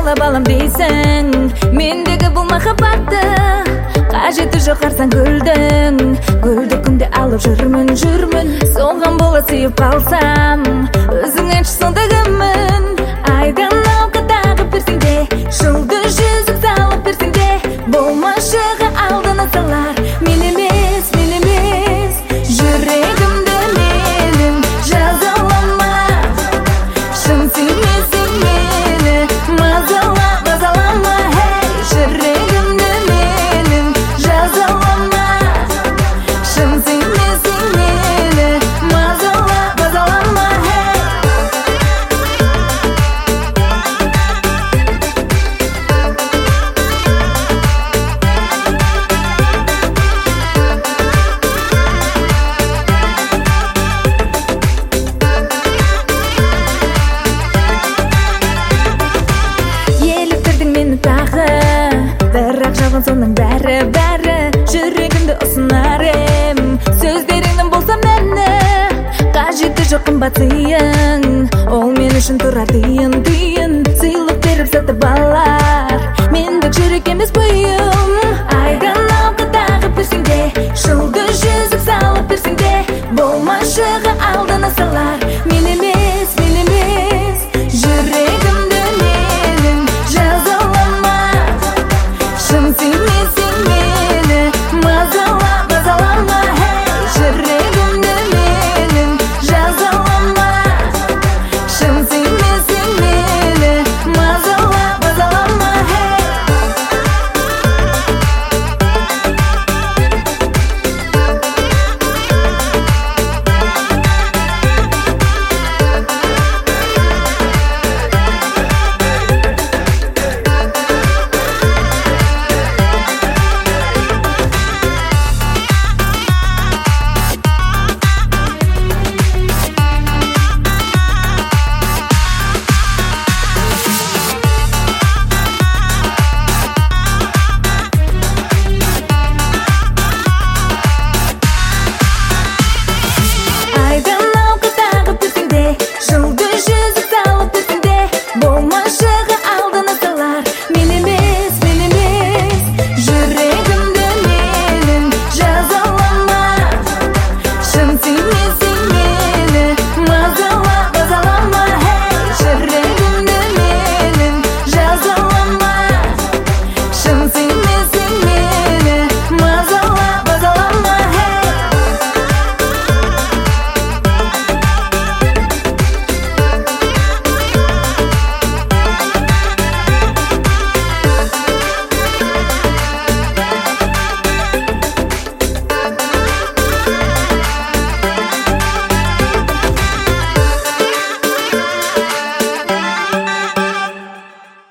сыйлап алам дейсің, мендегі бұл махаббатты қажеті жоқ арзан гүлдің. Гүлді күнде алып жүрмін, соған бола сүйіп қалсам, өзің айтшы сонда кіммін? Айдан алқа тағып берсең де, жұлдыз жүзік салып берсең де, болмашыға алдына салар. Мен емес, жүрегімді менің жазалама, шын сүймесең мені мазалама, хей. Жүрегімді менің жазалама, шын сүймесең мені мазалама, хей. Еліктірдің мені тағы, бірақ жалған соның бәрі. Жүрегімді ұсынар ем, сөздеріңнің болса мәні, қажеті жоқ қымбат сыйың, ол мен үшін тұрар тиын. Сыйлық беріп сатып алар, мендік жүрек емес бұйым.